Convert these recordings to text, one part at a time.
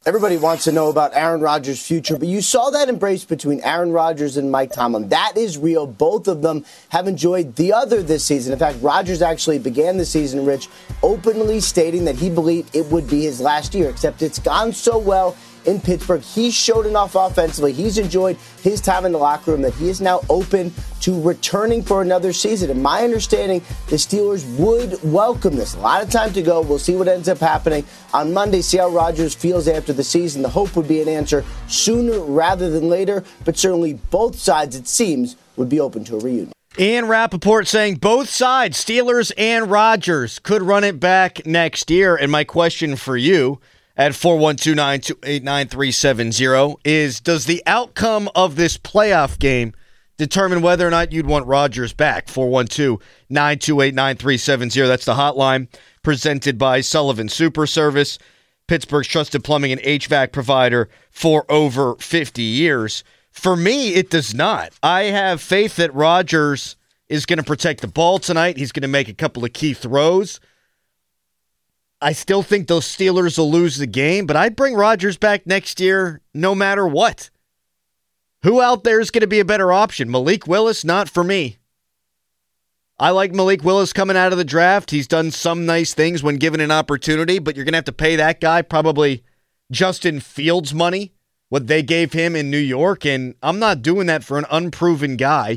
Everybody wants to know about Aaron Rodgers' future, but you saw that embrace between Aaron Rodgers and Mike Tomlin. That is real. Both of them have enjoyed the other this season. In fact, Rodgers actually began the season, Rich, openly stating that he believed it would be his last year, except it's gone so well in Pittsburgh. He showed enough offensively. He's enjoyed his time in the locker room that he is now open to returning for another season. And my understanding, the Steelers would welcome this. A lot of time to go. We'll see what ends up happening on Monday, see how Rodgers feels after the season. The hope would be an answer sooner rather than later, but certainly both sides, it seems, would be open to a reunion. Ian Rappaport saying both sides, Steelers and Rodgers, could run it back next year. And my question for you at 412-928-9370 is, does the outcome of this playoff game determine whether or not you'd want Rodgers back? 412-928-9370. That's the hotline presented by Sullivan Super Service, Pittsburgh's trusted plumbing and HVAC provider for over 50 years. For me, it does not. I have faith that Rodgers is going to protect the ball tonight. He's going to make a couple of key throws. I still think those Steelers will lose the game, but I'd bring Rodgers back next year no matter what. Who out there is going to be a better option? Malik Willis? Not for me. I like Malik Willis coming out of the draft. He's done some nice things when given an opportunity, but you're going to have to pay that guy probably Justin Fields money, what they gave him in New York, and I'm not doing that for an unproven guy.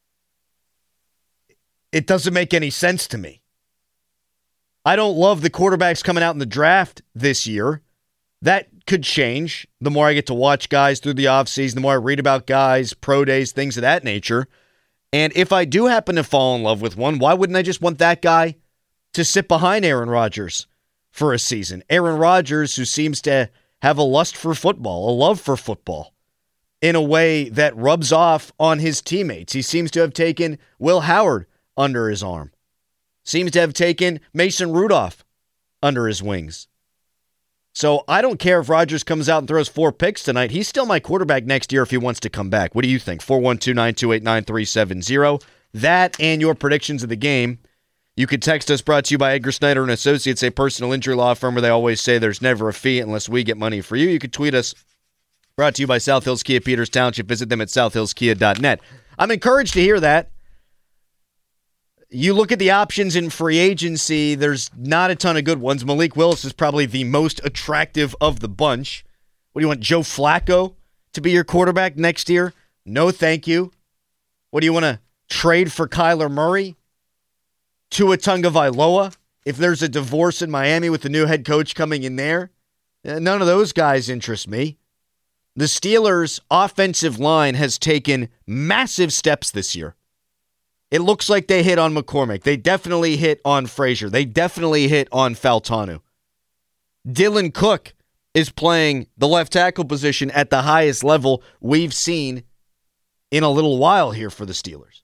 It doesn't make any sense to me. I don't love the quarterbacks coming out in the draft this year. That could change the more I get to watch guys through the offseason, the more I read about guys, pro days, things of that nature. And if I do happen to fall in love with one, why wouldn't I just want that guy to sit behind Aaron Rodgers for a season? Aaron Rodgers, who seems to have a lust for football, a love for football, in a way that rubs off on his teammates. He seems to have taken Will Howard under his arm. Seems to have taken Mason Rudolph under his wings. So I don't care if Rodgers comes out and throws 4 picks tonight. He's still my quarterback next year if he wants to come back. What do you think? 412-928-9370. That and your predictions of the game. You could text us, brought to you by Edgar Snyder and Associates, a personal injury law firm where they always say there's never a fee unless we get money for you. You could tweet us, brought to you by South Hills Kia Peters Township. Visit them at southhillskia.net. I'm encouraged to hear that. You look at the options in free agency, there's not a ton of good ones. Malik Willis is probably the most attractive of the bunch. What do you want, Joe Flacco to be your quarterback next year? No, thank you. What do you want to trade for Kyler Murray? Tua Tagovailoa? If there's a divorce in Miami with the new head coach coming in there? None of those guys interest me. The Steelers' offensive line has taken massive steps this year. It looks like they hit on McCormick. They definitely hit on Frazier. They definitely hit on Faltanu. Dylan Cook is playing the left tackle position at the highest level we've seen in a little while here for the Steelers.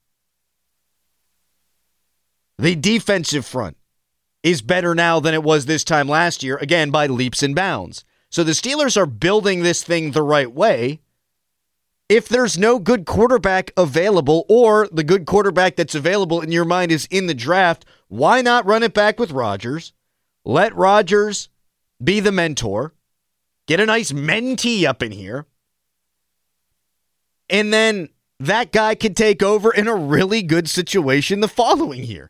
The defensive front is better now than it was this time last year, again, by leaps and bounds. So the Steelers are building this thing the right way. If there's no good quarterback available, or the good quarterback that's available in your mind is in the draft, why not run it back with Rodgers? Let Rodgers be the mentor. Get a nice mentee up in here. And then that guy can take over in a really good situation the following year.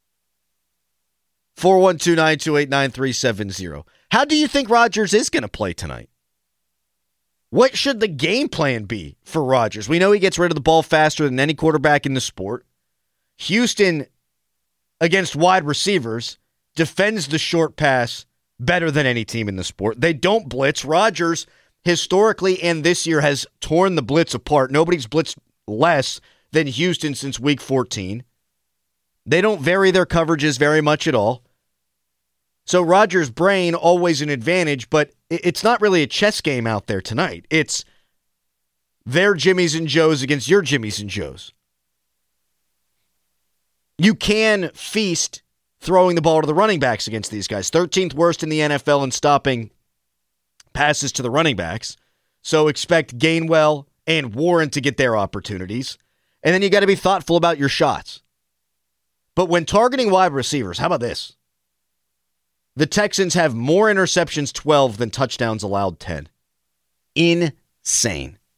412-928-9370. How do you think Rodgers is going to play tonight? What should the game plan be for Rodgers? We know he gets rid of the ball faster than any quarterback in the sport. Houston, against wide receivers, defends the short pass better than any team in the sport. They don't blitz. Rodgers, historically and this year, has torn the blitz apart. Nobody's blitzed less than Houston since week 14. They don't vary their coverages very much at all. So Rodgers' brain, always an advantage, but it's not really a chess game out there tonight. It's their Jimmies and Joes against your Jimmies and Joes. You can feast throwing the ball to the running backs against these guys. 13th worst in the NFL in stopping passes to the running backs. So expect Gainwell and Warren to get their opportunities. And then you got to be thoughtful about your shots. But when targeting wide receivers, how about this? The Texans have more interceptions, 12, than touchdowns allowed, 10. Insane.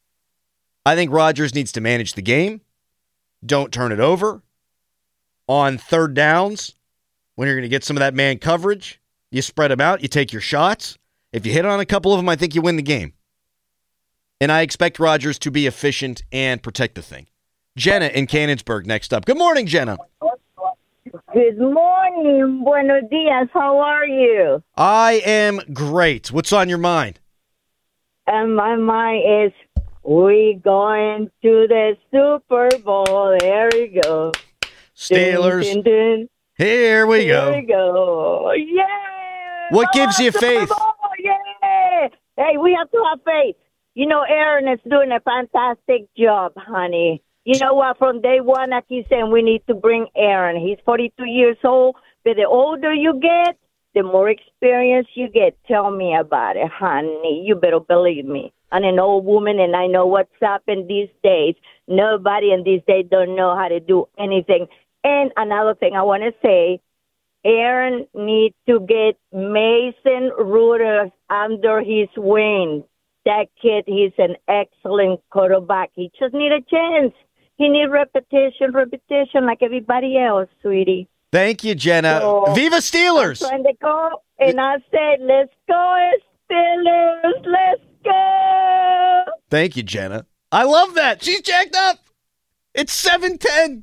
I think Rodgers needs to manage the game. Don't turn it over. On third downs, when you're going to get some of that man coverage, you spread them out, you take your shots. If you hit on a couple of them, I think you win the game. And I expect Rodgers to be efficient and protect the thing. Jenna in Canonsburg next up. Good morning, Jenna. Good morning. Buenos dias. How are you? I am great. What's on your mind? And my mind is, we going to the Super Bowl. There we go. Steelers. Dun, dun, dun. Here we go. Here we go. Yeah. What gives you faith? Yeah. Hey, we have to have faith. You know, Aaron is doing a fantastic job, honey. You know what? From day one, I keep saying we need to bring Aaron. He's 42 years old, but the older you get, the more experience you get. Tell me about it, honey. You better believe me. I'm an old woman, and I know what's happened these days. Nobody in these days don't know how to do anything. And another thing I want to say, Aaron needs to get Mason Rudolph under his wing. That kid, he's an excellent quarterback. He just need a chance. He need repetition like everybody else, sweetie. Thank you, Jenna. So, Viva Steelers! I'm trying to go, and I said, let's go, Steelers, let's go. Thank you, Jenna. I love that. She's jacked up. It's 7:10.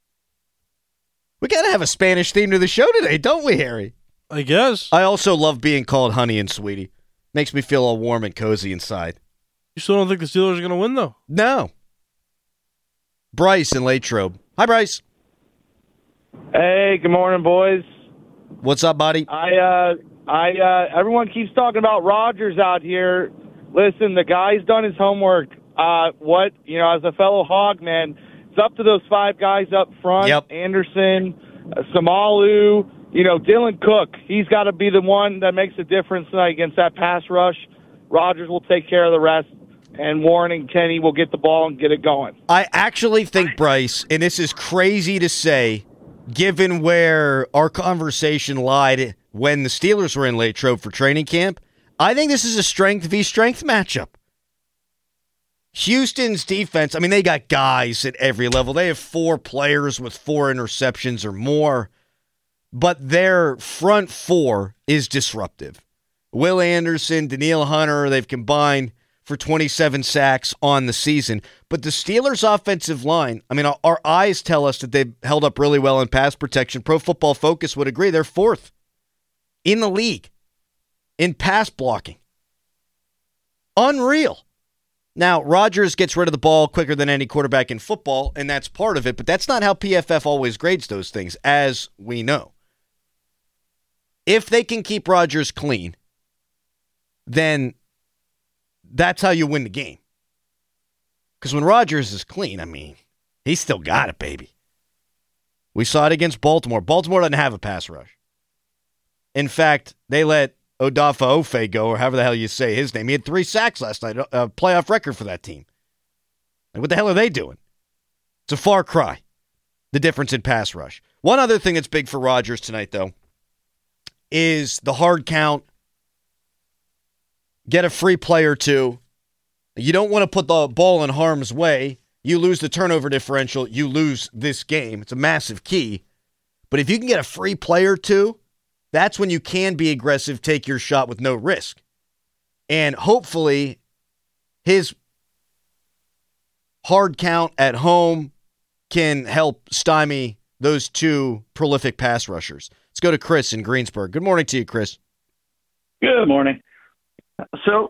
We got to have a Spanish theme to the show today, don't we, Harry? I guess. I also love being called honey and sweetie. Makes me feel all warm and cozy inside. You still don't think the Steelers are going to win, though? No. Bryce in Latrobe. Hi, Bryce. Hey, good morning, boys. What's up, buddy? Everyone keeps talking about Rodgers out here. Listen, the guy's done his homework. As a fellow Hog man, it's up to those five guys up front. Yep. Anderson, Samalu, Dylan Cook. He's got to be the one that makes a difference tonight against that pass rush. Rodgers will take care of the rest, and Warren and Kenny will get the ball and get it going. I actually think, Bryce, and this is crazy to say, given where our conversation lied when the Steelers were in Latrobe for training camp, I think this is a strength v. strength matchup. Houston's defense, they got guys at every level. They have 4 players with 4 interceptions or more, but their front 4 is disruptive. Will Anderson, Danielle Hunter, they've combined for 27 sacks on the season. But the Steelers' offensive line, our eyes tell us that they've held up really well in pass protection. Pro Football Focus would agree. They're 4th in the league in pass blocking. Unreal. Now, Rodgers gets rid of the ball quicker than any quarterback in football, and that's part of it, but that's not how PFF always grades those things, as we know. If they can keep Rodgers clean, then that's how you win the game. Because when Rodgers is clean, he's still got it, baby. We saw it against Baltimore. Baltimore doesn't have a pass rush. In fact, they let Odafe Ofe go, or however the hell you say his name. He had 3 sacks last night, a playoff record for that team. What the hell are they doing? It's a far cry, the difference in pass rush. One other thing that's big for Rodgers tonight, though, is the hard count. Get a free play or two. You don't want to put the ball in harm's way. You lose the turnover differential, you lose this game. It's a massive key. But if you can get a free play or two, that's when you can be aggressive, take your shot with no risk. And hopefully his hard count at home can help stymie those 2 prolific pass rushers. Let's go to Chris in Greensburg. Good morning to you, Chris. Good morning. So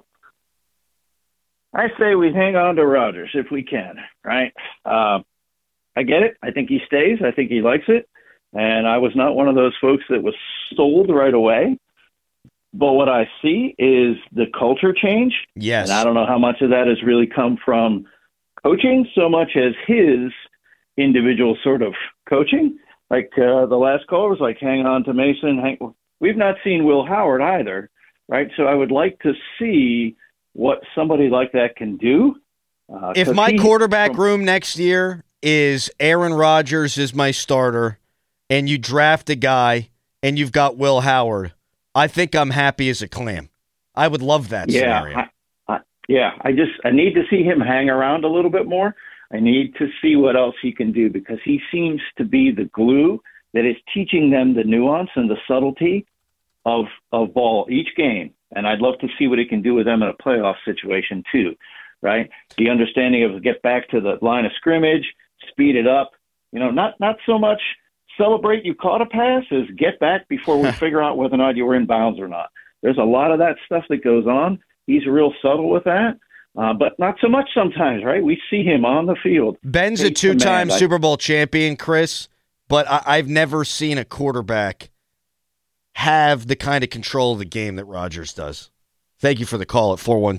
I say we hang on to Rodgers if we can, right? I get it. I think he stays. I think he likes it. And I was not one of those folks that was sold right away. But what I see is the culture change. Yes. And I don't know how much of that has really come from coaching so much as his individual sort of coaching. Like the last caller was like, hang on to Mason. We've not seen Will Howard either, right? So I would like to see what somebody like that can do. If my quarterback room next year is Aaron Rodgers is my starter, and you draft a guy and you've got Will Howard, I think I'm happy as a clam. I would love that scenario. I need to see him hang around a little bit more. I need to see what else he can do because he seems to be the glue that is teaching them the nuance and the subtlety of ball each game. And I'd love to see what he can do with them in a playoff situation too, right? The understanding of get back to the line of scrimmage, speed it up, not so much celebrate you caught a pass as get back before we figure out whether or not you were in bounds or not. There's a lot of that stuff that goes on. He's real subtle with that, but not so much sometimes, right? We see him on the field. Ben's a two-time Super Bowl champion, Chris, but I've never seen a quarterback have the kind of control of the game that Rodgers does. Thank you for the call at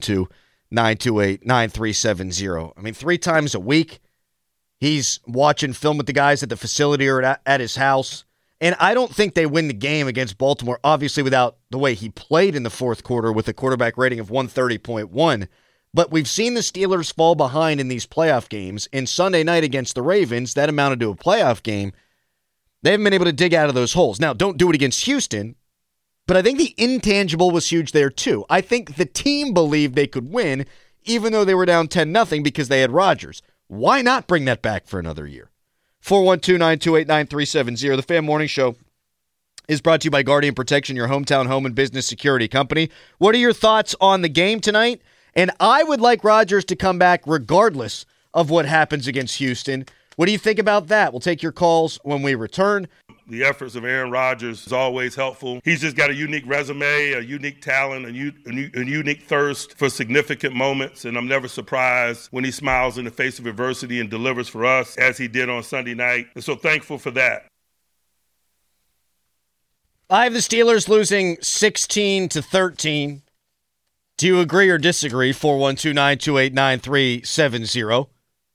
412-928-9370. I mean, 3 times a week, he's watching film with the guys at the facility or at his house. And I don't think they win the game against Baltimore, obviously without the way he played in the fourth quarter with a quarterback rating of 130.1. But we've seen the Steelers fall behind in these playoff games. And Sunday night against the Ravens, that amounted to a playoff game. They haven't been able to dig out of those holes. Now, don't do it against Houston, but I think the intangible was huge there too. I think the team believed they could win, even though they were down 10-0 because they had Rodgers. Why not bring that back for another year? 412-928-9370. The Fan Morning Show is brought to you by Guardian Protection, your hometown home and business security company. What are your thoughts on the game tonight? And I would like Rodgers to come back regardless of what happens against Houston. What do you think about that? We'll take your calls when we return. The efforts of Aaron Rodgers is always helpful. He's just got a unique resume, a unique talent, a unique thirst for significant moments, and I'm never surprised when he smiles in the face of adversity and delivers for us, as he did on Sunday night. And so thankful for that. I have the Steelers losing 16-13. Do you agree or disagree? 412-928-9370.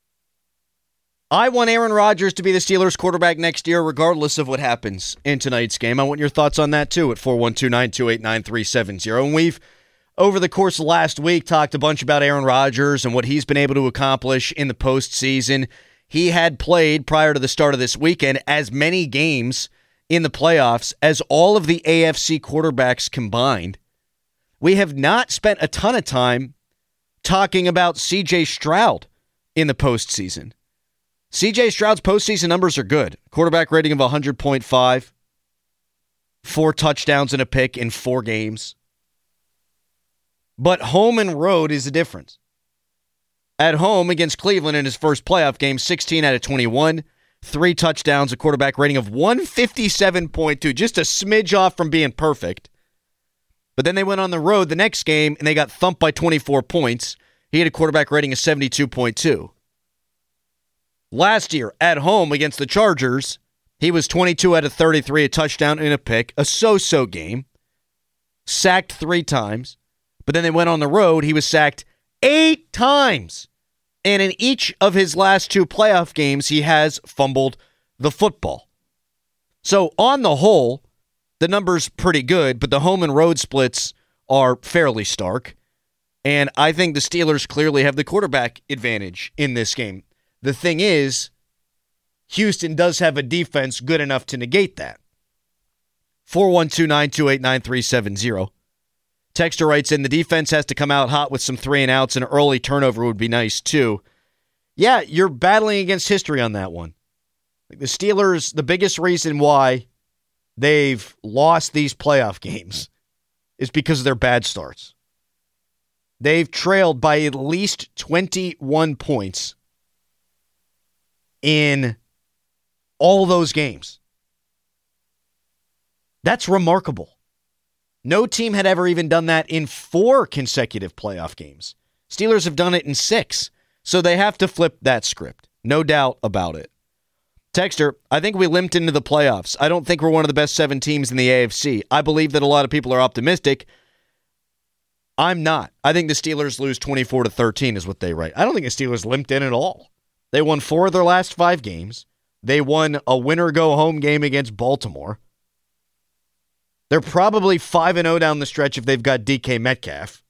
I want Aaron Rodgers to be the Steelers quarterback next year, regardless of what happens in tonight's game. I want your thoughts on that, too, at 412-928-9370. And we've, over the course of last week, talked a bunch about Aaron Rodgers and what he's been able to accomplish in the postseason. He had played, prior to the start of this weekend, as many games in the playoffs as all of the AFC quarterbacks combined. We have not spent a ton of time talking about C.J. Stroud in the postseason. C.J. Stroud's postseason numbers are good. Quarterback rating of 100.5. 4 touchdowns and a pick in 4 games. But home and road is the difference. At home against Cleveland in his first playoff game, 16 out of 21. 3 touchdowns, a quarterback rating of 157.2. Just a smidge off from being perfect. But then they went on the road the next game, and they got thumped by 24 points. He had a quarterback rating of 72.2. Last year, at home against the Chargers, he was 22 out of 33, a touchdown and a pick, a so-so game. Sacked 3 times. But then they went on the road, he was sacked 8 times. And in each of his last 2 playoff games, he has fumbled the football. So on the whole, the number's pretty good, but the home and road splits are fairly stark. And I think the Steelers clearly have the quarterback advantage in this game. The thing is, Houston does have a defense good enough to negate that. 412-928-9370. Texter writes in, the defense has to come out hot with some 3-and-outs, and an early turnover would be nice too. Yeah, you're battling against history on that one. The Steelers, the biggest reason why they've lost these playoff games is because of their bad starts. They've trailed by at least 21 points in all those games. That's remarkable. No team had ever even done that in 4 consecutive playoff games. Steelers have done it in 6, so they have to flip that script. No doubt about it. Texter, I think we limped into the playoffs. I don't think we're one of the best 7 teams in the AFC. I believe that a lot of people are optimistic. I'm not. I think the Steelers lose 24-13 is what they write. I don't think the Steelers limped in at all. They won 4 of their last 5 games. They won a winner-go-home game against Baltimore. They're probably 5-0 down the stretch if they've got DK Metcalf.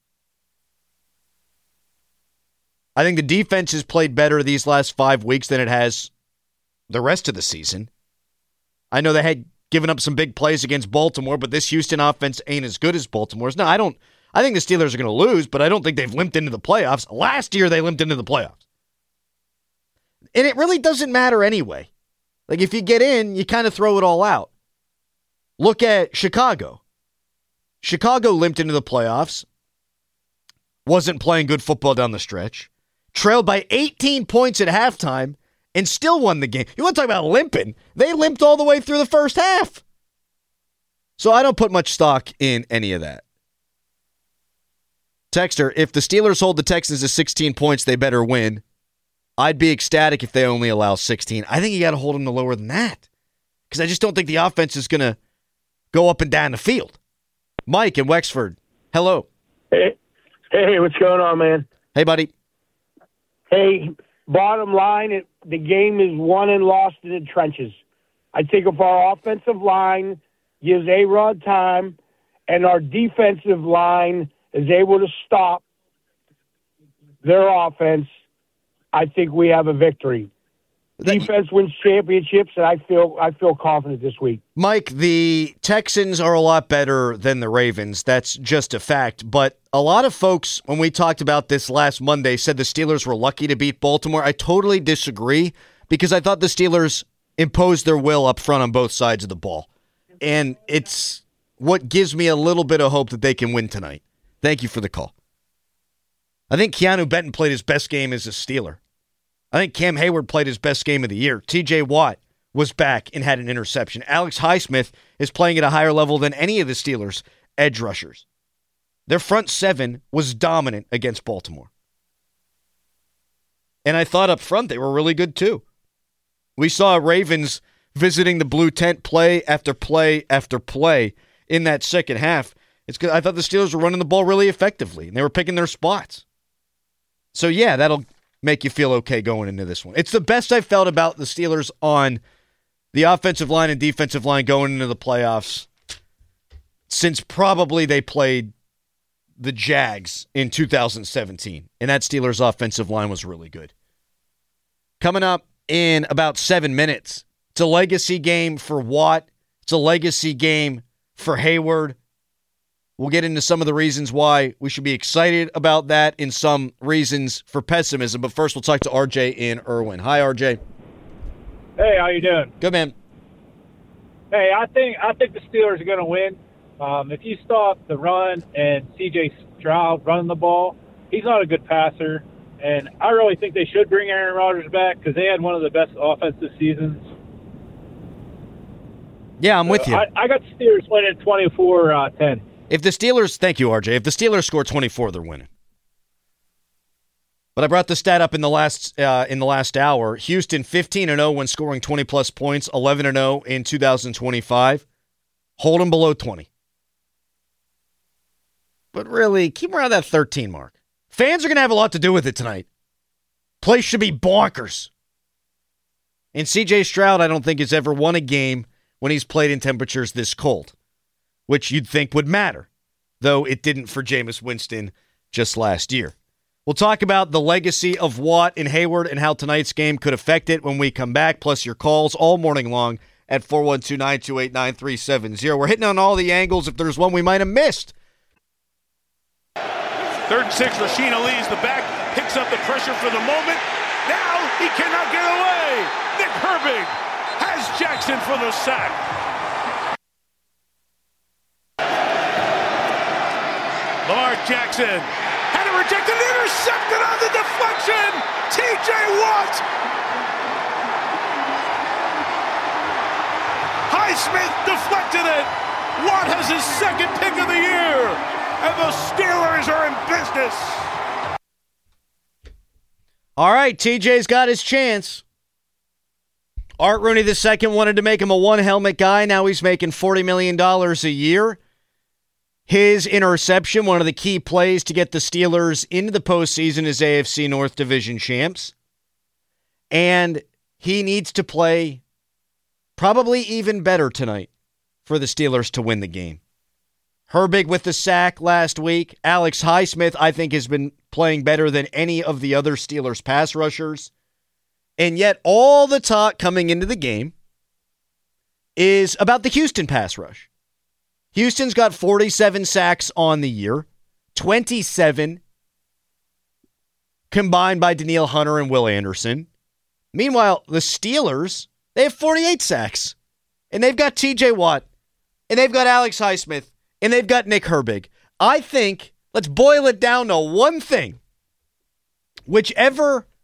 I think the defense has played better these last 5 weeks than it has the rest of the season. I know they had giving up some big plays against Baltimore, but this Houston offense ain't as good as Baltimore's. No, I think the Steelers are going to lose, but I don't think they've limped into the playoffs. Last year, they limped into the playoffs. And it really doesn't matter anyway. Like, if you get in, you kind of throw it all out. Look at Chicago. Chicago limped into the playoffs. Wasn't playing good football down the stretch. Trailed by 18 points at halftime and still won the game. You want to talk about limping? They limped all the way through the first half. So I don't put much stock in any of that. Texter, if the Steelers hold the Texans to 16 points, they better win. I'd be ecstatic if they only allow 16. I think you got to hold them to lower than that because I just don't think the offense is going to go up and down the field. Mike in Wexford, hello. Hey, what's going on, man? Hey, buddy. Hey, bottom line, the game is won and lost in the trenches. I think if our offensive line gives A-Rod time and our defensive line is able to stop their offense, I think we have a victory. Defense wins championships, and I feel confident this week. Mike, the Texans are a lot better than the Ravens. That's just a fact. But a lot of folks, when we talked about this last Monday, said the Steelers were lucky to beat Baltimore. I totally disagree because I thought the Steelers imposed their will up front on both sides of the ball. And it's what gives me a little bit of hope that they can win tonight. Thank you for the call. I think Keanu Benton played his best game as a Steeler. I think Cam Hayward played his best game of the year. TJ Watt was back and had an interception. Alex Highsmith is playing at a higher level than any of the Steelers' edge rushers. Their front seven was dominant against Baltimore. And I thought up front they were really good too. We saw Ravens visiting the blue tent play after play after play in that second half. It's good. I thought the Steelers were running the ball really effectively, and they were picking their spots. So, yeah, that'll make you feel okay going into this one. It's the best I've felt about the Steelers on the offensive line and defensive line going into the playoffs since probably they played the Jags in 2017. And that Steelers offensive line was really good. Coming up in about 7 minutes, it's a legacy game for Watt. It's a legacy game for Hayward. We'll get into some of the reasons why we should be excited about that and some reasons for pessimism. But first, we'll talk to RJ in Irwin. Hi, RJ. Hey, how you doing? Good, man. Hey, I think the Steelers are going to win. If you stop the run and C.J. Stroud running the ball, he's not a good passer. And I really think they should bring Aaron Rodgers back because they had one of the best offensive seasons. Yeah, I'm with you. I got the Steelers winning 24-10. If the Steelers, thank you, RJ. If the Steelers score 24, they're winning. But I brought the stat up in the last hour. Houston 15-0 when scoring 20-plus points, 11-0 in 2025. Hold them below 20. But really, keep them around that 13 mark. Fans are going to have a lot to do with it tonight. Place should be bonkers. And C.J. Stroud, I don't think, has ever won a game when he's played in temperatures this cold, which you'd think would matter, though it didn't for Jameis Winston just last year. We'll talk about the legacy of Watt and Hayward and how tonight's game could affect it when we come back, plus your calls all morning long at 412-928-9370. We're hitting on all the angles if there's one we might have missed. 3rd and 6, Rasheen Ali's the back, picks up the pressure for the moment. Now he cannot get away. Nick Herbig has Jackson for the sack. Lamar Jackson had it rejected, intercepted on the deflection. T.J. Watt. Highsmith deflected it. Watt has his second pick of the year, and the Steelers are in business. All right, TJ's got his chance. Art Rooney II wanted to make him a one-helmet guy. Now he's making $40 million a year. His interception, one of the key plays to get the Steelers into the postseason as AFC North Division champs. And he needs to play probably even better tonight for the Steelers to win the game. Herbig with the sack last week. Alex Highsmith, I think, has been playing better than any of the other Steelers pass rushers. And yet all the talk coming into the game is about the Houston pass rush. Houston's got 47 sacks on the year, 27 combined by Danielle Hunter and Will Anderson. Meanwhile, the Steelers, they have 48 sacks. And they've got TJ Watt. And they've got Alex Highsmith. And they've got Nick Herbig. I think, let's boil it down to one thing. Whichever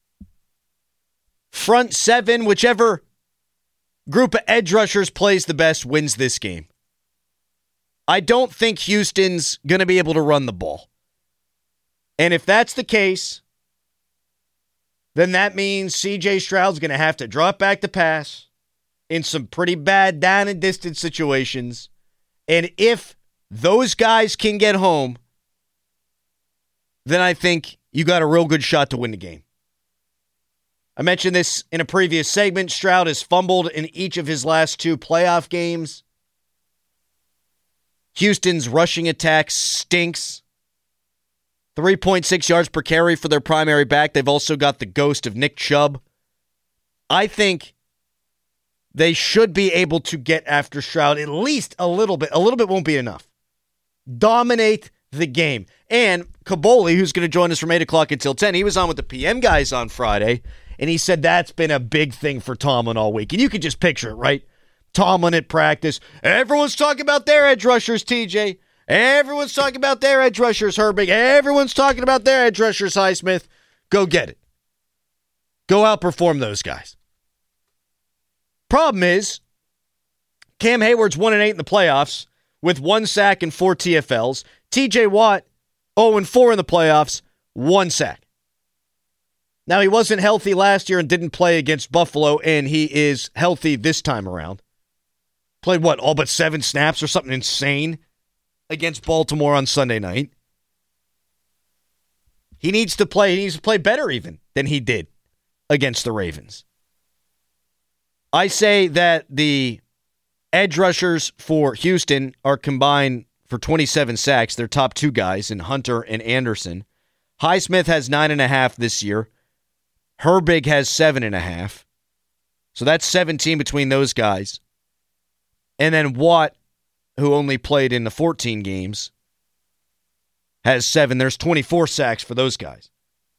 front seven, whichever group of edge rushers plays the best wins this game. I don't think Houston's going to be able to run the ball. And if that's the case, then that means C.J. Stroud's going to have to drop back to pass in some pretty bad down and distance situations. And if those guys can get home, then I think you got a real good shot to win the game. I mentioned this in a previous segment. Stroud has fumbled in each of his last 2 playoff games. Houston's rushing attack stinks. 3.6 yards per carry for their primary back. They've also got the ghost of Nick Chubb. I think they should be able to get after Stroud at least a little bit. A little bit won't be enough. Dominate the game. And Kaboli, who's going to join us from 8 o'clock until 10, he was on with the PM guys on Friday, and he said that's been a big thing for Tomlin all week. And you can just picture it, right? Tomlin at practice. Everyone's talking about their edge rushers, TJ. Everyone's talking about their edge rushers, Herbig. Everyone's talking about their edge rushers, Highsmith. Go get it. Go outperform those guys. Problem is, Cam Hayward's 1-8 in the playoffs with 1 sack and 4 TFLs. TJ Watt, 0-4 in the playoffs, 1 sack. Now, he wasn't healthy last year and didn't play against Buffalo, and he is healthy this time around. Played, all but 7 snaps or something insane against Baltimore on Sunday night. He needs to play better even than he did against the Ravens. I say that the edge rushers for Houston are combined for 27 sacks. Their top 2 guys in Hunter and Anderson. Highsmith has 9.5 this year. Herbig has 7.5. So that's 17 between those guys. And then Watt, who only played in the 14 games, has 7. There's 24 sacks for those guys.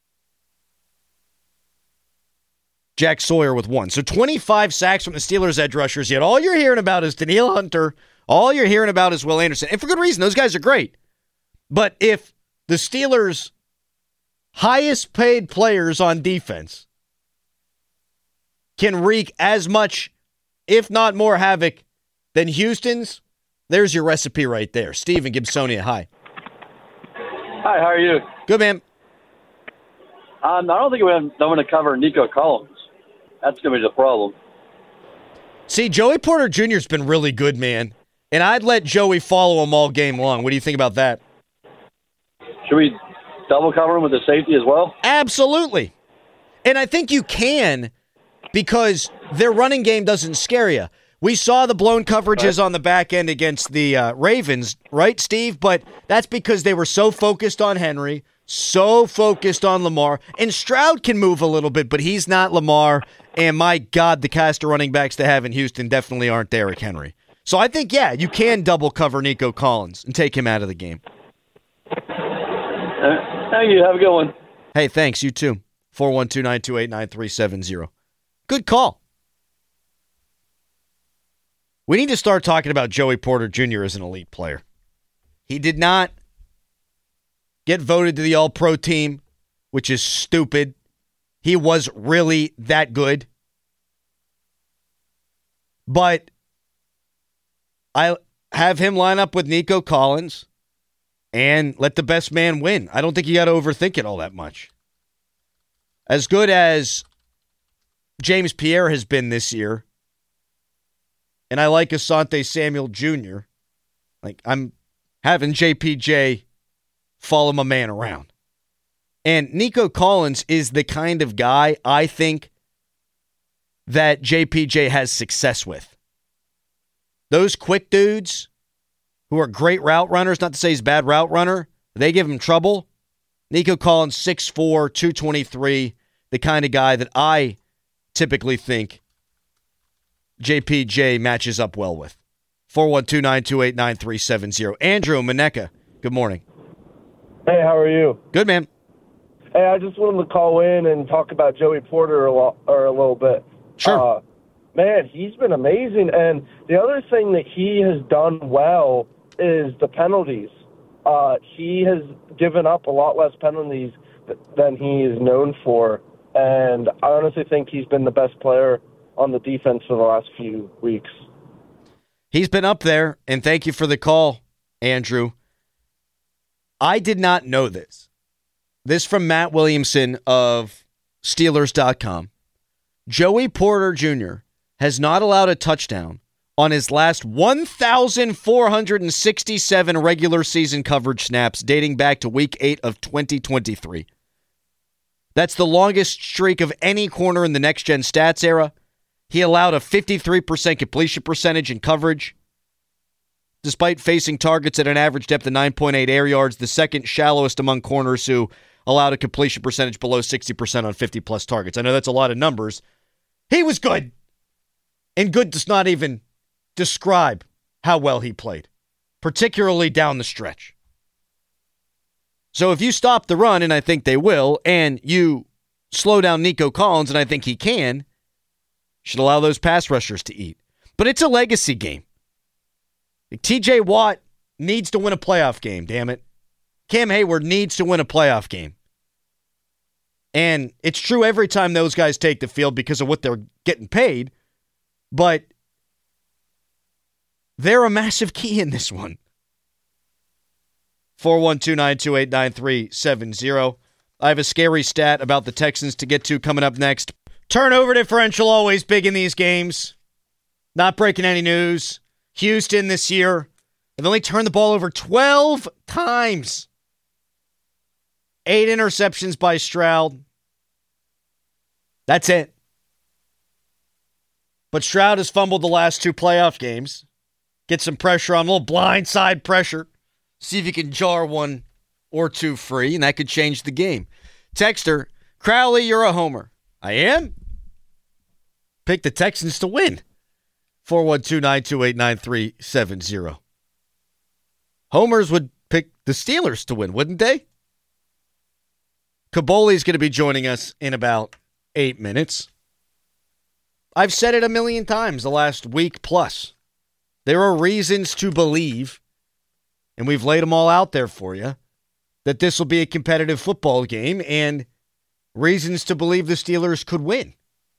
Jack Sawyer with 1. So 25 sacks from the Steelers' edge rushers, yet all you're hearing about is Danielle Hunter. All you're hearing about is Will Anderson. And for good reason, those guys are great. But if the Steelers' highest paid players on defense can wreak as much, if not more, havoc than Houston's, there's your recipe right there. Steve in Gibsonia, hi. Hi, how are you? Good, man. I don't think I'm going to cover Nico Collins. That's going to be the problem. See, Joey Porter Jr. has been really good, man. And I'd let Joey follow him all game long. What do you think about that? Should we double cover him with the safety as well? Absolutely. And I think you can because their running game doesn't scare you. We saw the blown coverages on the back end against the Ravens, right, Steve? But that's because they were so focused on Henry, so focused on Lamar. And Stroud can move a little bit, but he's not Lamar. And my God, the cast of running backs they have in Houston definitely aren't Derrick Henry. So I think, yeah, you can double cover Nico Collins and take him out of the game. Thank you. Have a good one. Hey, thanks. You too. 412-928-9370. Good call. We need to start talking about Joey Porter Jr. as an elite player. He did not get voted to the All-Pro team, which is stupid. He was really that good. But I have him line up with Nico Collins and let the best man win. I don't think you got to overthink it all that much. As good as James Pierre has been this year, and I like Asante Samuel Jr., like I'm having JPJ follow my man around. And Nico Collins is the kind of guy I think that JPJ has success with. Those quick dudes who are great route runners, not to say he's a bad route runner, they give him trouble. Nico Collins, 6'4", 223, the kind of guy that I typically think JPJ matches up well with. 412-928-9370. Andrew Maneka, good morning. Hey, how are you? Good, man. Hey, I just wanted to call in and talk about Joey Porter a little bit. Sure. Man, he's been amazing. And the other thing that he has done well is the penalties. He has given up a lot less penalties than he is known for. And I honestly think he's been the best player on the defense for the last few weeks. He's been up there, and thank you for the call, Andrew. I did not know this. This from Matt Williamson of Steelers.com. Joey Porter Jr. has not allowed a touchdown on his last 1,467 regular season coverage snaps dating back to Week 8 of 2023. That's the longest streak of any corner in the next-gen stats era. He allowed a 53% completion percentage in coverage, despite facing targets at an average depth of 9.8 air yards, the second shallowest among corners who allowed a completion percentage below 60% on 50-plus targets. I know that's a lot of numbers. He was good. And good does not even describe how well he played, particularly down the stretch. So if you stop the run, and I think they will, and you slow down Nico Collins, and I think he can, should allow those pass rushers to eat. But it's a legacy game. TJ Watt needs to win a playoff game, damn it. Cam Hayward needs to win a playoff game. And it's true every time those guys take the field because of what they're getting paid, but they're a massive key in this one. 412-928-9370. I have a scary stat about the Texans to get to coming up next. Turnover differential always big in these games. Not breaking any news. Houston this year have only turned the ball over 12 times. 8 interceptions by Stroud. That's it. But Stroud has fumbled the last 2 playoff games. Get some pressure on, a little blindside pressure. See if you can jar 1 or 2 free, and that could change the game. Texter, Crowley, you're a homer. I am. Pick the Texans to win. 412-928-9370. Homers would pick the Steelers to win, wouldn't they? Kaboli's going to be joining us in about 8 minutes. I've said it a million times the last week plus. There are reasons to believe, and we've laid them all out there for you, that this will be a competitive football game and reasons to believe the Steelers could win.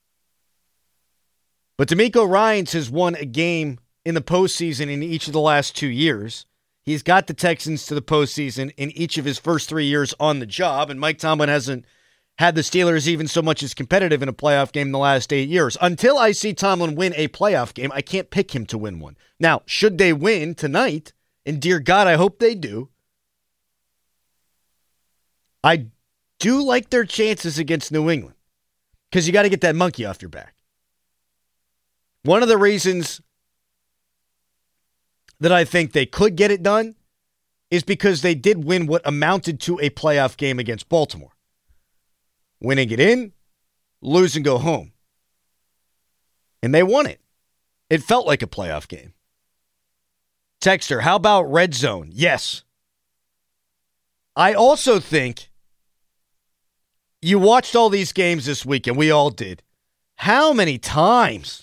But DeMeco Ryans has won a game in the postseason in each of the last 2 years. He's got the Texans to the postseason in each of his first 3 years on the job, and Mike Tomlin hasn't had the Steelers even so much as competitive in a playoff game in the last 8 years. Until I see Tomlin win a playoff game, I can't pick him to win one. Now, should they win tonight, and dear God, I hope they do, I do like their chances against New England because you got to get that monkey off your back. One of the reasons that I think they could get it done is because they did win what amounted to a playoff game against Baltimore. Win and get in, lose and go home. And they won it. It felt like a playoff game. Texter, how about red zone? Yes. I also think you watched all these games this week, and we all did. How many times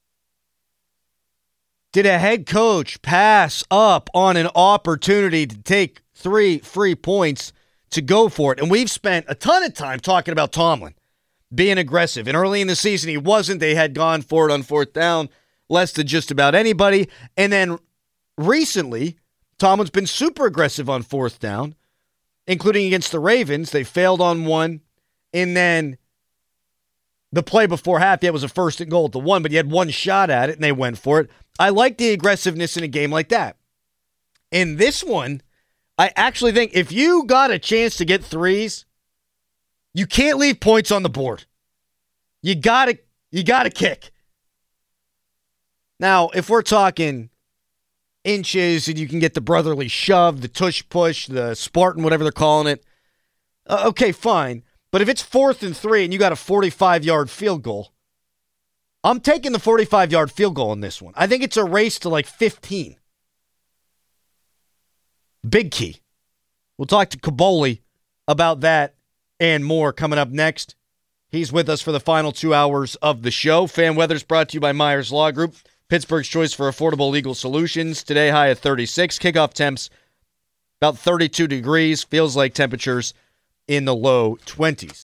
did a head coach pass up on an opportunity to take 3 free points to go for it? And we've spent a ton of time talking about Tomlin being aggressive. And early in the season, he wasn't. They had gone for it on 4th down, less than just about anybody. And then recently, Tomlin's been super aggressive on 4th down, including against the Ravens. They failed on one. And then the play before half, it was a 1st and goal at the 1, but he had 1 shot at it, and they went for it. I like the aggressiveness in a game like that. In this one, I actually think if you got a chance to get 3s, you can't leave points on the board. You gotta kick. Now, if we're talking inches and you can get the brotherly shove, the tush push, the Spartan, whatever they're calling it, okay, fine. But if it's 4th and 3 and you got a 45-yard field goal, I'm taking the 45-yard field goal in this one. I think it's a race to like 15. Big key. We'll talk to Kaboly about that and more coming up next. He's with us for the final 2 hours of the show. Fan weather's brought to you by Myers Law Group, Pittsburgh's choice for affordable legal solutions. Today, high at 36. Kickoff temps about 32 degrees. Feels like temperatures in the low 20s.